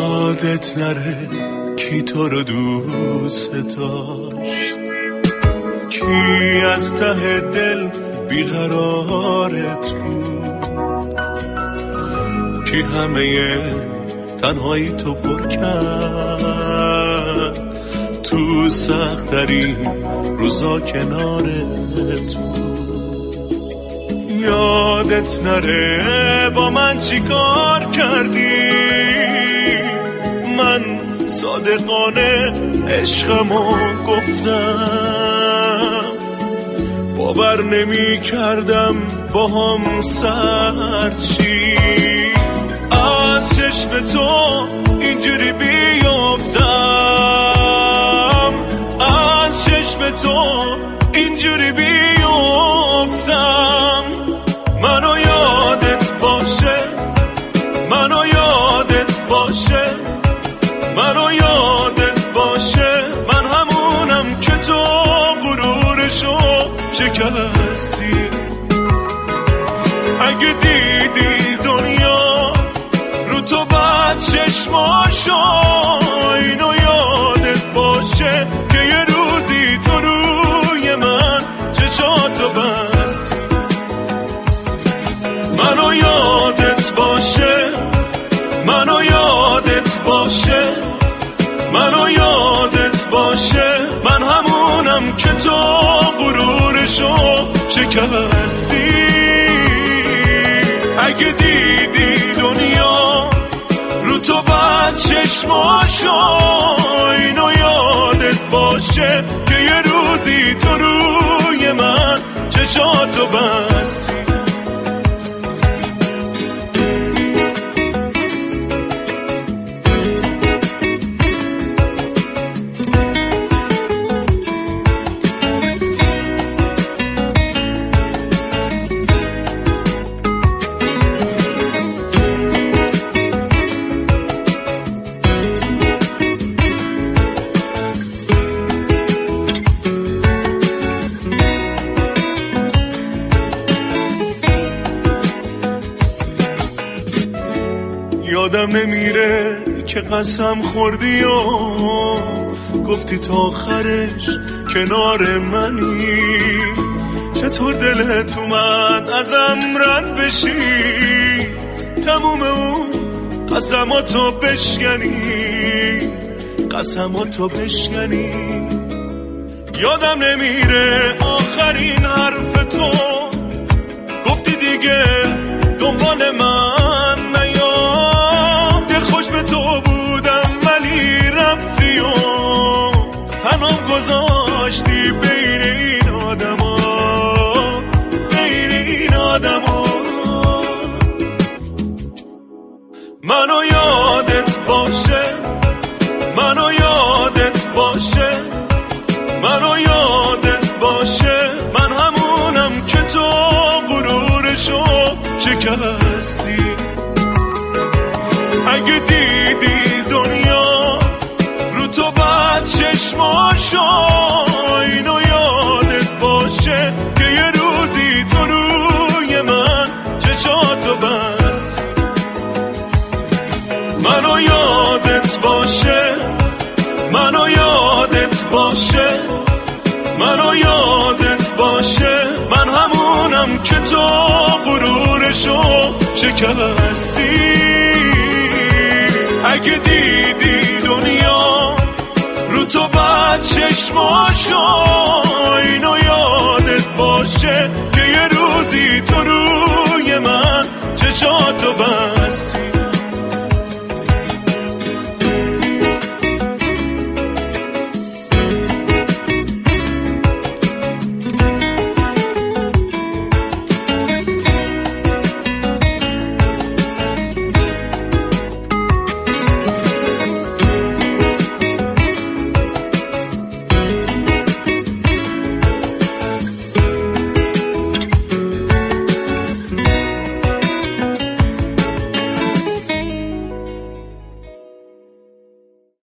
یادت نره کی تو رو دوست داشت، کی از ته دل بیقرارت بود، کی همه تنهایی تو پر کرد، تو سخت ترین روزا کنارت بود. یادت نره با من چی کار کردی، من صادقانه عشقمو گفتم، باور نمی کردم با هم سرد چی، از چشم تو اینجوری بیافتم، از چشم تو اینجوری بیافتم. منو یادت باشه، منو یادت باشه، منو یادت باشه، من همونم که تو غرورشو شکستی. اگه دیدی دنیا رو تو بعد چشماشو، اینو یادت باشه که یه روزی تو روی من چشاتو بستی. منو یادت باشه، منو یادت باشه، منو یادت باشه، من همونم که تو غرورشو شکستی. اگه دیدی دنیا رو تو بعد چشماشو، اینو یادت باشه که یه روزی تو روی من چشاتو بستی. یادم نمیره که قسم خوردی و گفتی تا آخرش کنار منی، چطور دلت اومد ازم رد بشی، تموم اون قسماتو بشکنی، قسماتو بشکنی. یادم نمیره آخرین حرف تو، گفتی دیگه دنبال من نیا، خوش به تو بودم ولی رفتی و تنام گذاشتی بین این آدما، بین این آدما. منو یادت باشه، منو یادت باشه، منو یادت باشه، من همونم که تو غرورشو شکستی. اگه دیدی دنیا رو تو بعد چشماشو، اینو یادت باشه که یه روزی تو روی من چشاتو بستی. منو یادت باشه، منو یادت باشه، منو یادت باشه، من همونم که تو غرورشو شکستی. اگه دیدی دنیا رو تو بعد چشماشو، اینو یادت باشه که یه روزی تو روی من چشاتو بستی.